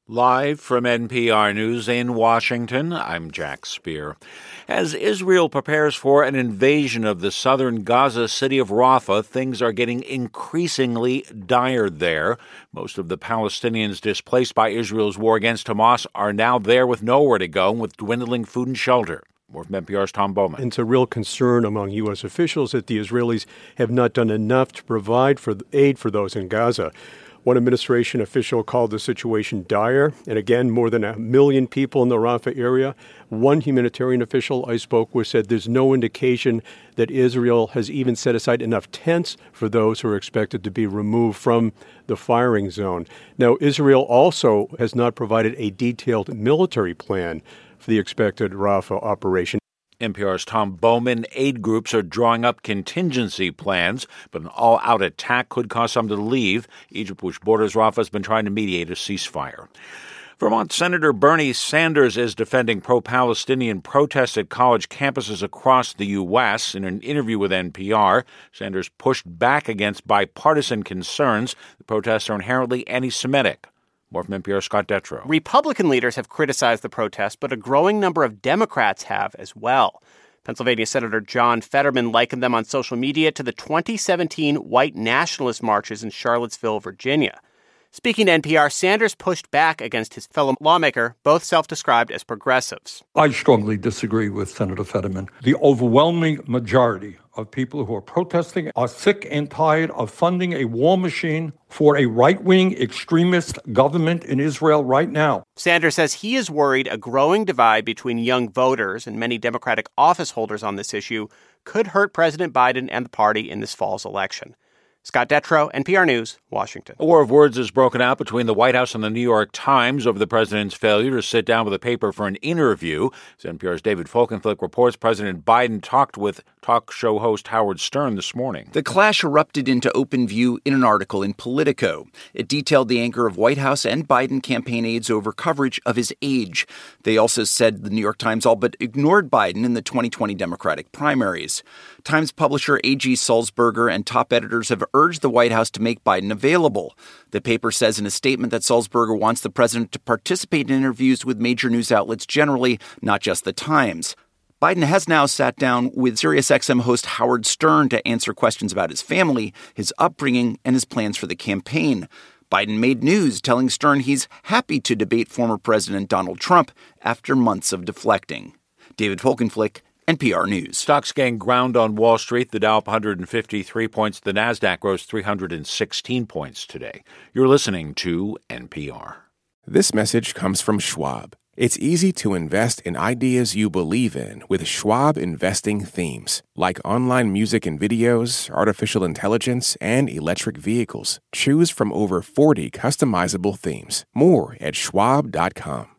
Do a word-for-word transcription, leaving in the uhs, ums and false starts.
Live from N P R News in Washington, I'm Jack Speer. As Israel prepares for an invasion of the southern Gaza city of Rafah, things are getting increasingly dire there. Most of the Palestinians displaced by Israel's war against Hamas are now there with nowhere to go and with dwindling food and shelter. More from N P R's Tom Bowman. It's a real concern among U S officials that the Israelis have not done enough to provide for aid for those in Gaza. One administration official called the situation dire, and again, more than a million people in the Rafah area. One humanitarian official I spoke with said there's no indication that Israel has even set aside enough tents for those who are expected to be removed from the firing zone. Now, Israel also has not provided a detailed military plan for the expected Rafah operation. N P R's Tom Bowman. Aid groups are drawing up contingency plans, but an all-out attack could cause some to leave. Egypt, which borders Rafah, has been trying to mediate a ceasefire. Vermont Senator Bernie Sanders is defending pro-Palestinian protests at college campuses across the U S. In an interview with N P R, Sanders pushed back against bipartisan concerns. The protests are inherently anti-Semitic. More from N P R's Scott Detrow. Republican leaders have criticized the protests, but a growing number of Democrats have as well. Pennsylvania Senator John Fetterman likened them on social media to the twenty seventeen white nationalist marches in Charlottesville, Virginia. Speaking to N P R, Sanders pushed back against his fellow lawmaker, both self-described as progressives. I strongly disagree with Senator Fetterman. The overwhelming majority of people who are protesting are sick and tired of funding a war machine for a right-wing extremist government in Israel right now. Sanders says he is worried a growing divide between young voters and many Democratic office holders on this issue could hurt President Biden and the party in this fall's election. Scott Detrow, N P R News, Washington. A war of words has broken out between the White House and the New York Times over the president's failure to sit down with a paper for an interview. As N P R's David Folkenflik reports, President Biden talked with talk show host Howard Stern this morning. The clash erupted into open view in an article in Politico. It detailed the anger of White House and Biden campaign aides over coverage of his age. They also said the New York Times all but ignored Biden in the twenty twenty Democratic primaries. Times publisher A G Sulzberger and top editors have urged the White House to make Biden available. The paper says in a statement that Sulzberger wants the president to participate in interviews with major news outlets generally, not just the Times. Biden has now sat down with SiriusXM host Howard Stern to answer questions about his family, his upbringing, and his plans for the campaign. Biden made news telling Stern he's happy to debate former President Donald Trump after months of deflecting. David Folkenflik, N P R News. Stocks gained ground on Wall Street. The Dow up one hundred fifty-three points. The Nasdaq rose three hundred sixteen points today. You're listening to N P R. This message comes from Schwab. It's easy to invest in ideas you believe in with Schwab investing themes, like online music and videos, artificial intelligence, and electric vehicles. Choose from over forty customizable themes. More at schwab dot com.